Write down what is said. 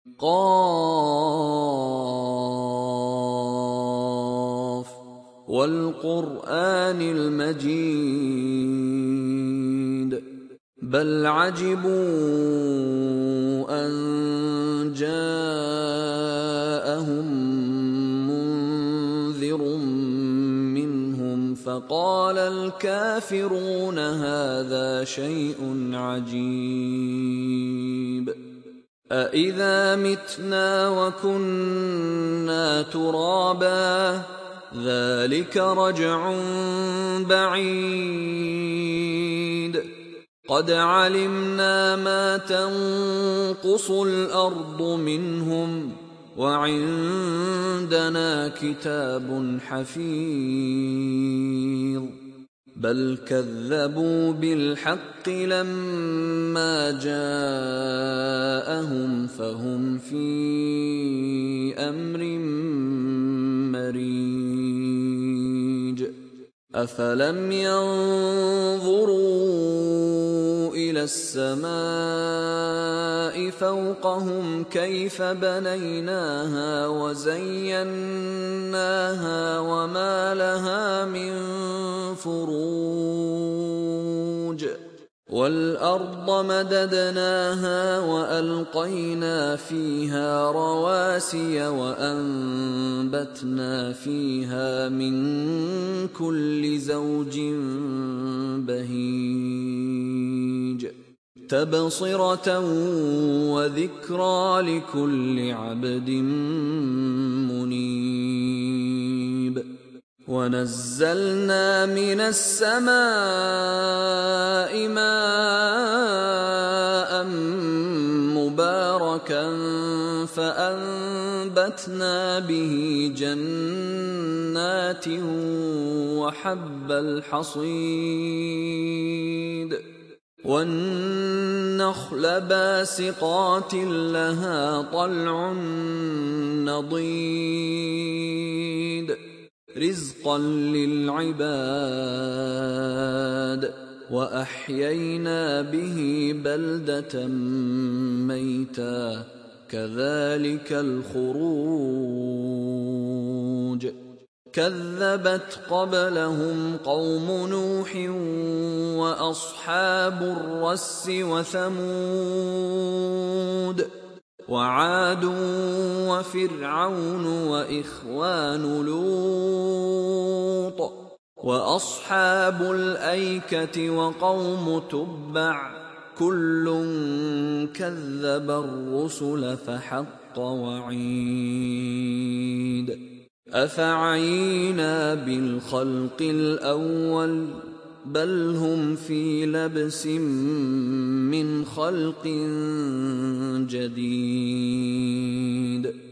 قاف والقرآن المجيد بل عجبوا أن جاءهم منذر منهم فقال الكافرون هذا شيء عجيب أإذا متنا وكنا ترابا ذلك رجع بعيد قد علمنا ما تنقص الأرض منهم وعندنا كتاب حفيظ بل كذبوا بالحق لما جاءهم فهم في أمر مريج أفلم ينظروا إلى السماء فوقهم كيف بنيناها وزيناها وما لها من فروج والأرض مددناها وألقينا فيها رواسي وأنبتنا فيها من كل زوج بهيج تبصرة وذكرى لكل عبد منيب ونزلنا من السماء ماء مباركا فأنبتنا به جنات وحب الحصيد والنخل باسقات لها طلع نضيد رزقا للعباد وأحيينا به بلدة ميتا كذلك الخروج كذبت قبلهم قوم نوح وأصحاب الرس وثمود وعاد وفرعون وإخوان لوط وأصحاب الأيكة وقوم تبع كل كذب الرسل فحق وعيد أفعينا بالخلق الأول بل هم في لبس من خلق جديد